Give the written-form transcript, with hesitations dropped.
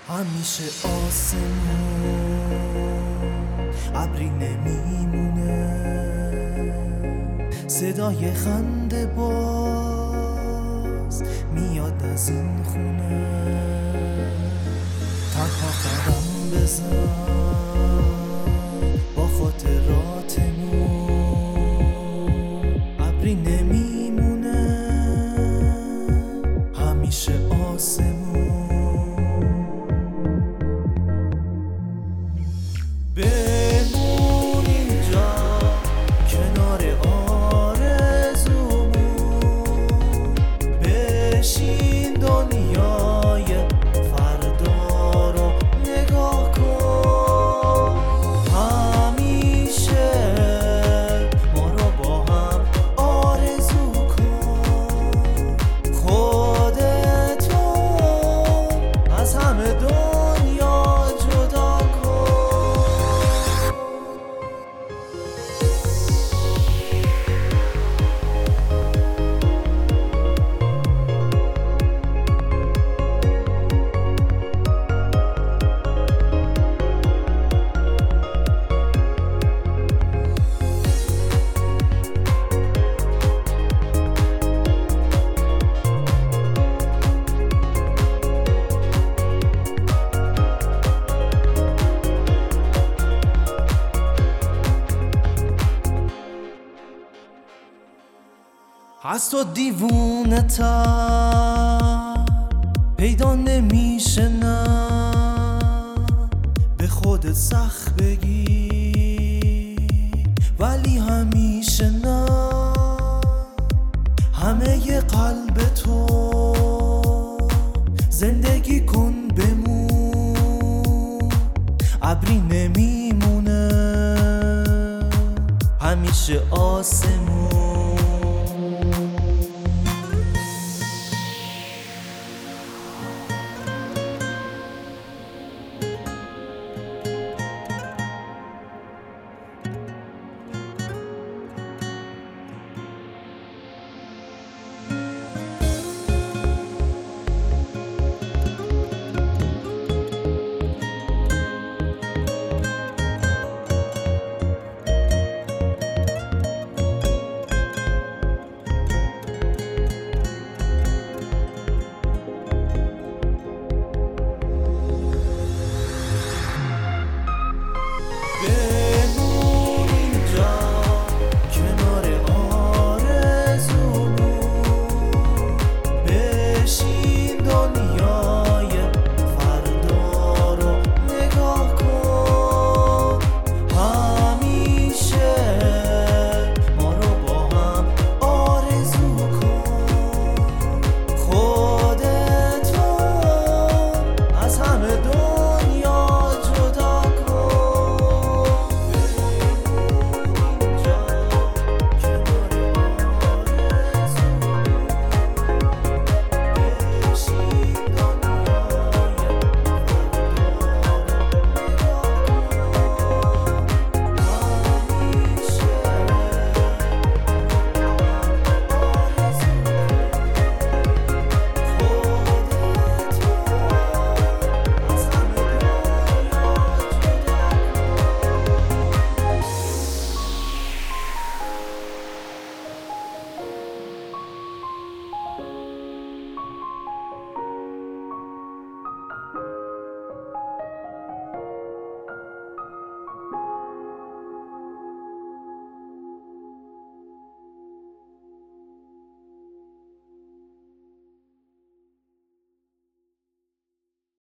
همیشه آسمون ابری نمیمونه، صدای خنده باز میاد از این خونه. تنها قدم بزن با خاطراتمون، ابری نمیمونه، همیشه آسمون. بمون اینجا کنار آرزومون، بشین دنیای فردا رو نگاه کن. همیشه ما رو با هم آرزو کن، خودتو از همه دنیا جدا کن. از تو دیوونه تر پیدا نمیشه، نه به خودت سخت بگی ولی همیشه نه. همه ی قلب تو زندگی کن بمون، ابری نمیمونه، همیشه آسمون.